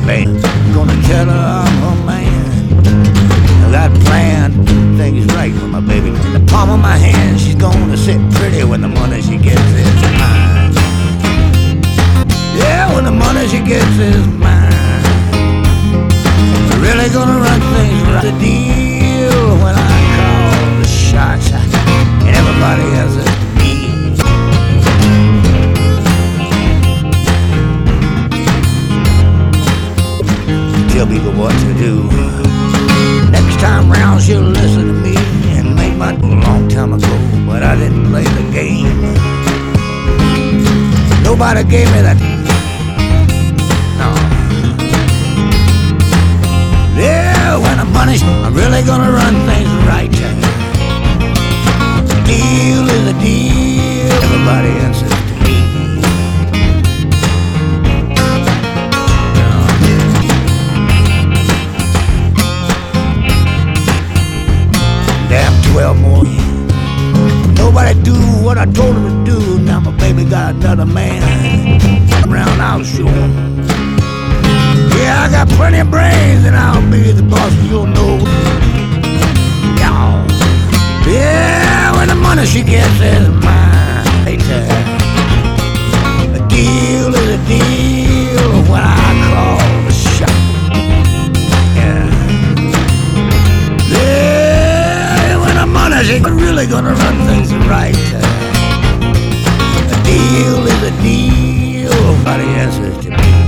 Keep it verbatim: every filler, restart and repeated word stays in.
band. Gonna tell her I'm her man. I got planned things right for my baby. In the palm of my hand, she's gonna sit pretty when the money she gets is mine. Yeah, when the money she gets is mine. Really gonna run things right. The deal when I call the shots, and everybody else is me. Tell people what to do. Next time round she'll listen to me and make my a long time ago, but I didn't play the game. Nobody gave me that. No. Yeah, when I'm punished, I'm really gonna run things right. The deal is a deal. Everybody answers to me. Damn, twelve more years. Nobody do what I told him to do. Now my baby got another man. Round I'll show him. Yeah, I got plenty of brains and I'll be the boss, you'll know. Y'all. Yeah, when the money she gets is mine. A deal is a deal when I call the shot. Yeah. Yeah, when the money she really gonna run things right. A deal is a deal. Nobody answers to me.